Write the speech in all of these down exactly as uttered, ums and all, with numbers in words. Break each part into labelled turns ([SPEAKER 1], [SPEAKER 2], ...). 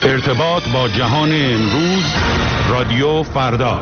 [SPEAKER 1] ارتباط با جهان امروز، رادیو فردا.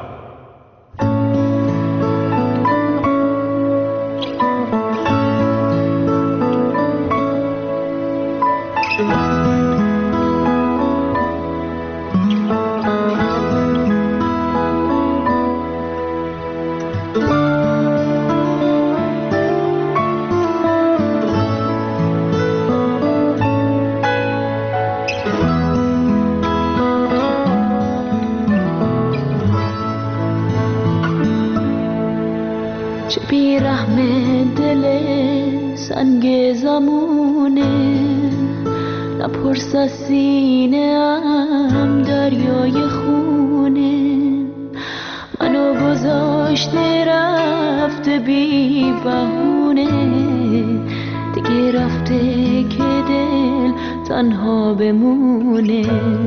[SPEAKER 2] پرس از سینه‌ام دریای خونه، منو گذاشته رفته بی بهونه، دیگه رفته که دل تنها بمونه،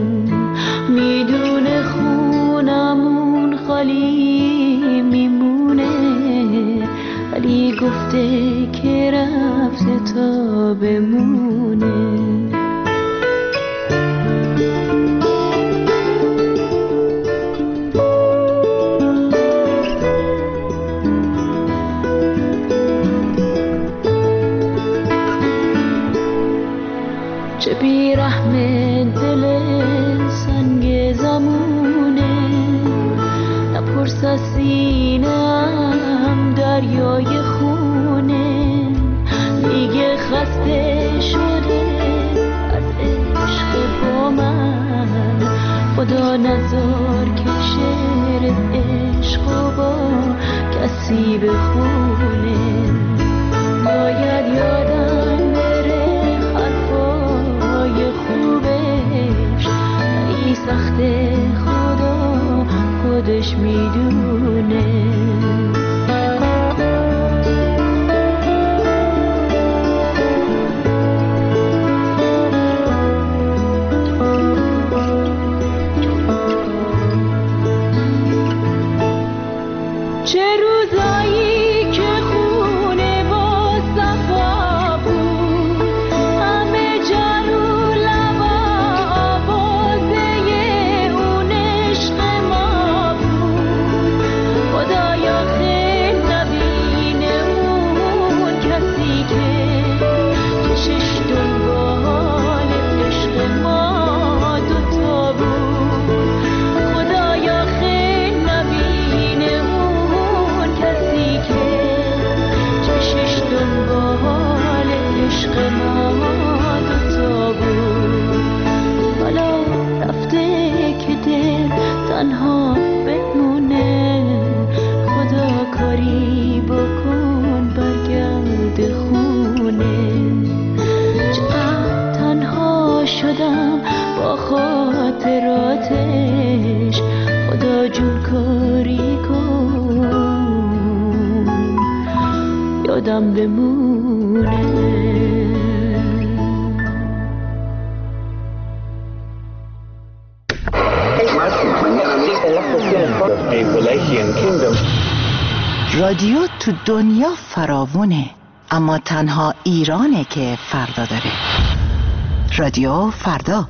[SPEAKER 2] میدونه خونمون خالی میمونه، ولی گفته که رفته تا بمونه. چه بیرحم دل سنگ زمونه، نپرس از سینه‌ام دریای خونه، دیگه خسته شده از عشق با من، خدا نذار که شعر عشق با کسی بخونه، باید یادم بره حرفای خوبش، ای سخت خدا خودش میدونه. خاطراتش خدا جون کاری کن یادم بمونه.
[SPEAKER 3] رادیو تو دنیا فراوونه، اما تنها ایرانه که فردا داره. رادیو فردا.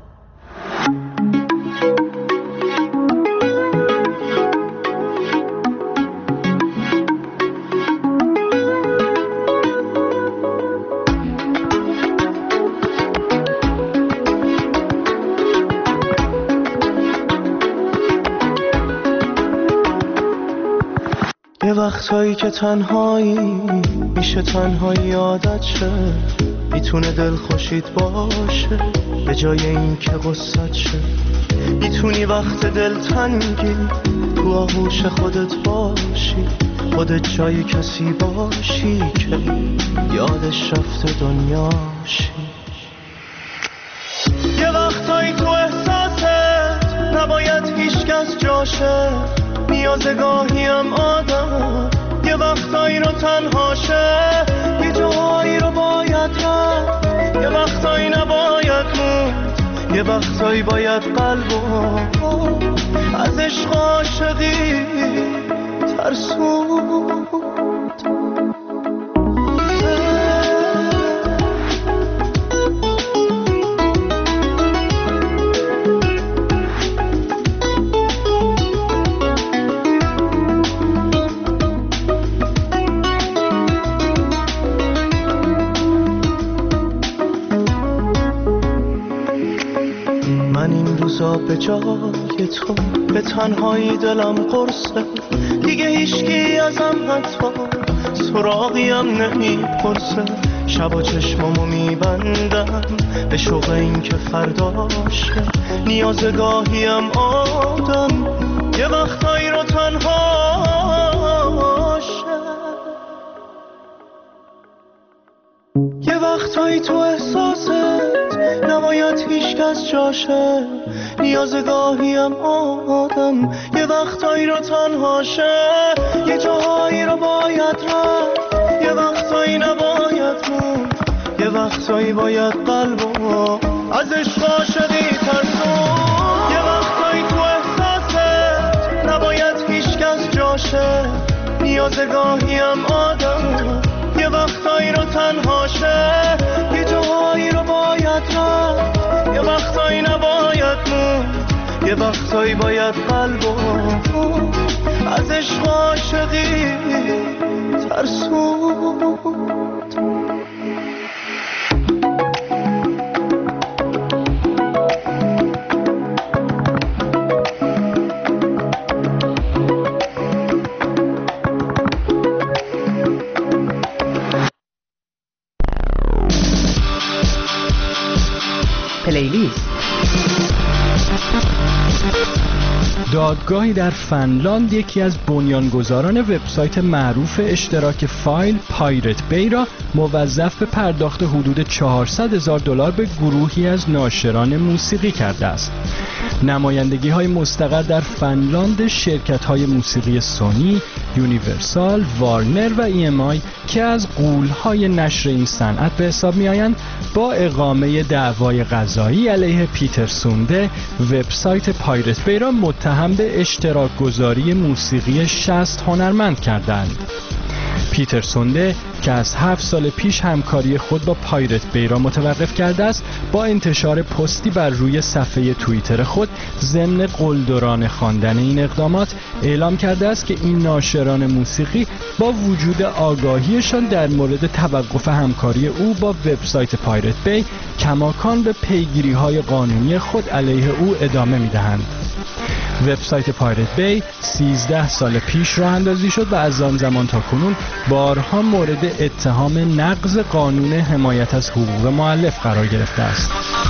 [SPEAKER 4] یه وقتایی که تنهایی میشه تنهایی عادت شه، میتونه دل خوشید باشه به جای این که غصت شه، میتونی وقت دل تنگی تو آغوش خودت باشی، خودت جای کسی باشی که یادش رفته دنیاشی. یه وقتایی تو احساست نباید هیچ کس جاشه، نیاز گاهیم آدم یه وقتایی رو تنهاشه، یه جاهایی رو باید رفت، یه وقتایی نباید موند، یه وقتایی باید قلبو از عشق عاشقی ترسوند. من این روزا به جای تو به تنهایی دلم قرصه، دیگه هیچکی ازم حتی سراغیم نمیپرسه. شبا چشمامو میبندم به شوق این که فرداشه، نیازگاهیم آدم یه وقتایی رو تنهاشه. یه وقتایی تو احساست نباید هیچ کس جاشه، نیازگاهیم آدم یه وقتایی رو تنهاشه. یه جاهایی رو باید رفت، یه وقتایی نباید موند، یه وقتایی باید قلبو از عشق عاشقی ترسون. یه وقتایی تو احساست نباید هیچ کس جاشه، نیازگاهیم آدم یه وقتایی رو تنهاشه. یه جاهایی رو باید رفت، یه وقتایی نباید موند، یه وقتایی باید قلبو از عشق عاشقی ترسوند.
[SPEAKER 3] پلیلیست.
[SPEAKER 5] دادگاهی در فنلاند یکی از بنیانگذاران وبسایت معروف اشتراک فایل پایرت بی را موظف به پرداخت حدود چهارصد هزار دلار به گروهی از ناشران موسیقی کرده است. نمایندگی های مستقر در فنلاند شرکت های موسیقی سونی، یونیورسال، وارنر و ای ام آی که از غول های نشر این صنعت به حساب می آیند با اقامه دعوای قضایی علیه پیتر سونده وبسایت پایرت بی را متهم به اشتراک گذاری موسیقی شصت هنرمند کردند. پیتر سونده که از هفت سال پیش همکاری خود با پایرت بی را متوقف کرده است، با انتشار پستی بر روی صفحه توییتر خود ضمن قلدرانه خواندن این اقدامات اعلام کرده است که این ناشران موسیقی با وجود آگاهیشان در مورد توقف همکاری او با وبسایت پایرت بی کماکان به پیگیری‌های قانونی خود علیه او ادامه می‌دهند. وبسایت پایرت بی سیزده سال پیش راه اندازی شد و از آن زمان تا کنون بارها مورد اتهام نقض قانون حمایت از حقوق مؤلف قرار گرفته است.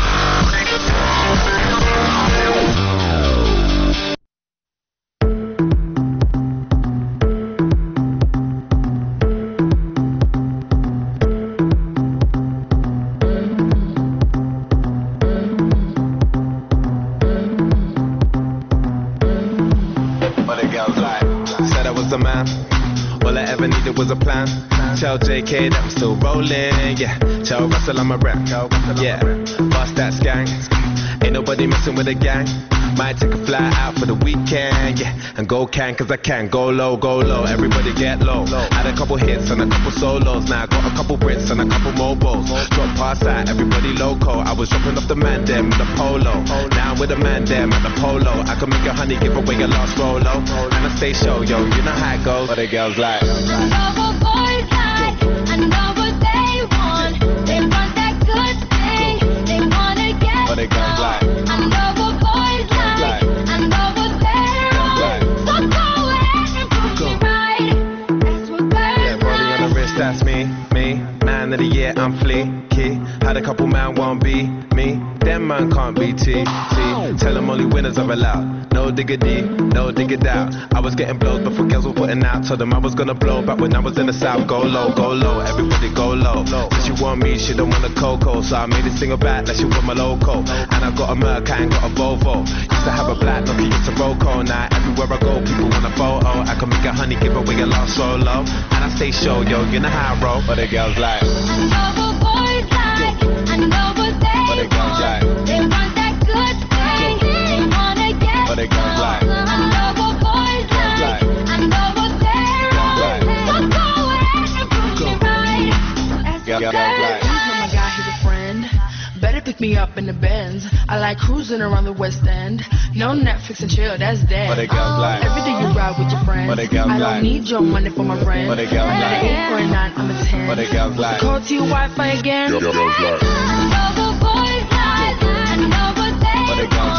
[SPEAKER 6] Was a plan. Tell J K that I'm still rolling. Yeah. Tell Russell I'm a rap. Yeah. Bust that gang. Ain't nobody messing with the gang. Might take a fly out for the weekend. Yeah. And go can cause I can. Go low, go low. Everybody get low. Had a couple hits and a couple solos. Now I got a couple Brits and a couple mobiles. Drop past that, everybody loco. I was dropping off the man them with a polo. Now I'm with the man them at the polo. I can make a honey give away your last rolo. And I stay show, yo. You know how it goes. What the girls like.
[SPEAKER 7] I know what boys like. I know what they want. They want that good thing. They wanna get
[SPEAKER 6] what the girls like.
[SPEAKER 7] I know what boys like. I know what they're on. So go ahead and prove me right. That's what girls
[SPEAKER 6] yeah, body on the wrist, that's me, me. Man of the year, I'm fleeky. Had a couple man won't be me. Them man can't be T, T. Tell them only winners are allowed. No diggity, no diggity out. I was getting blows before girls were putting out. Told them I was gonna blow back when I was in the south. Go low, go low, everybody go low. So she want me, she don't want a cocoa. So I made a single back that she want my loco. And I got a Merc, I ain't got a Volvo. Used to have a black Nokia, used to Roco. Now everywhere I go, people want a photo. I can make a honey, give away a lost solo. And I stay show, yo, you know how I roll. What the girls like.
[SPEAKER 7] I know what boys like. I know what they
[SPEAKER 6] What the girls
[SPEAKER 7] want.
[SPEAKER 6] like.
[SPEAKER 7] They want that good thing. They wanna get
[SPEAKER 6] What the girls like.
[SPEAKER 7] I know what boys like. I know what they're on. So go ahead and prove me right. That's what girls like.
[SPEAKER 8] Oh my God, he's a friend. Better pick me up in the Benz. I like cruising around the West End. No Netflix and chill, that's dead.
[SPEAKER 6] What the girls like.
[SPEAKER 8] Every day you ride with your friends.
[SPEAKER 6] What the girls
[SPEAKER 8] I don't
[SPEAKER 6] like.
[SPEAKER 8] need your money for my rent.
[SPEAKER 6] What the girls
[SPEAKER 8] I'm
[SPEAKER 6] like.
[SPEAKER 8] an eight for a nine, I'm a ten.
[SPEAKER 6] What the girls like.
[SPEAKER 8] Call to your Wi-Fi again.
[SPEAKER 6] Girls like.
[SPEAKER 7] I know what boys like. I know what they
[SPEAKER 6] What the girls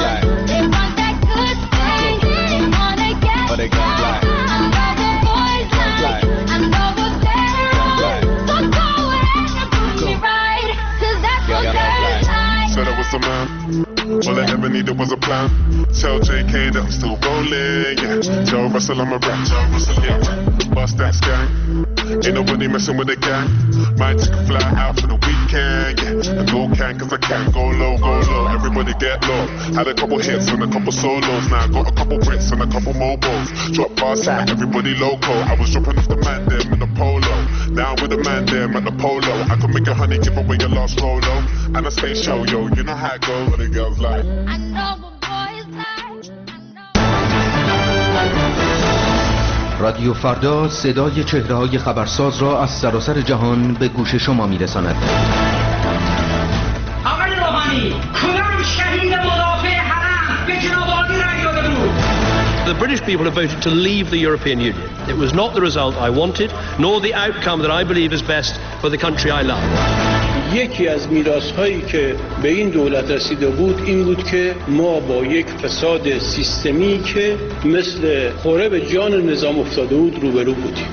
[SPEAKER 9] a man. All I ever needed was a plan. Tell J K that I'm still rolling, yeah. Tell Russell I'm a rap, tell Russell, yeah. Bust that gang, ain't nobody messing with the gang. Might take a fly out for the weekend, yeah. And go can, cause I can go low, go low. Everybody get low. Had a couple hits and a couple solos. Now I got a couple Brits and a couple mobiles. Drop bars and everybody loco. I was dropping off the man them in the polo. Now with the man them at the polo. I could make a honey give away your last rolo. And I stay show, yo, you know how it goes. What the girls like.
[SPEAKER 7] I know what boys like.
[SPEAKER 10] رادیو فردا صدای چهره‌های خبرساز را از سراسر جهان به گوش شما می‌رساند.
[SPEAKER 11] آقای روحانی، کدام شهید مدافع حرم به جناب عالی رأی داده بود؟
[SPEAKER 12] The British people have voted to leave the European Union. It was not the result I wanted, nor the outcome that I believe is best for the country I love.
[SPEAKER 13] یکی از میراث‌هایی که به این دولت رسیده بود این بود که ما با یک فساد سیستمی که مثل خوره به جان نظام افتاده بود روبرو بودیم.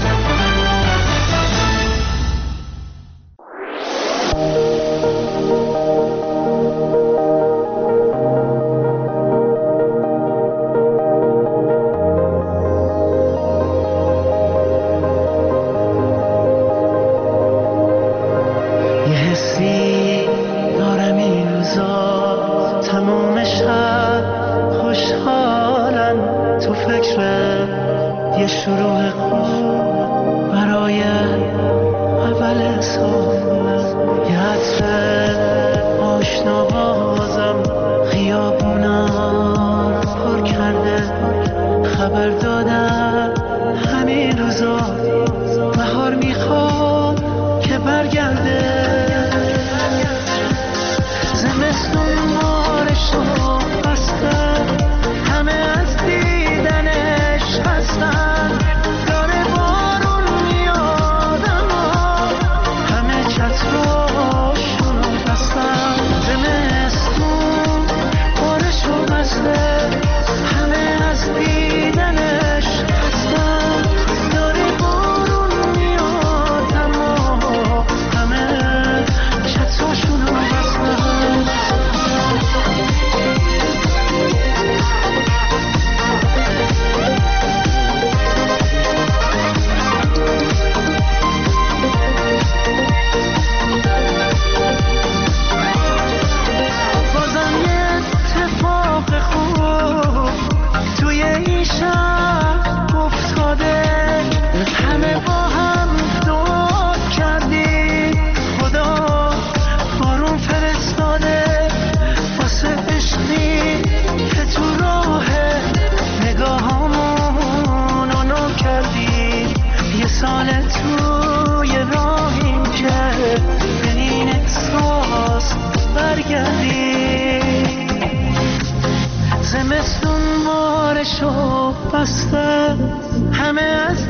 [SPEAKER 4] همه از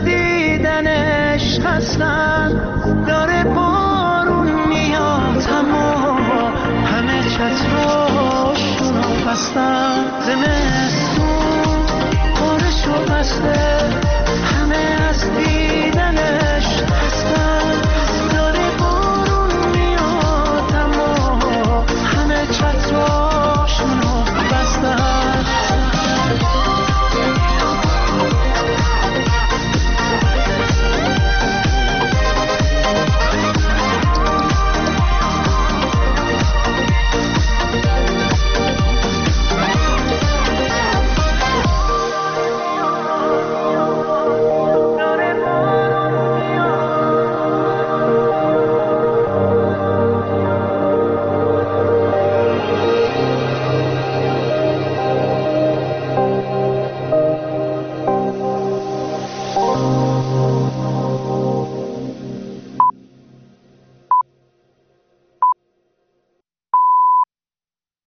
[SPEAKER 4] دیدنش خستن داره بارون میاد اما همه چتراشونو بستن زمستون بارشو بسته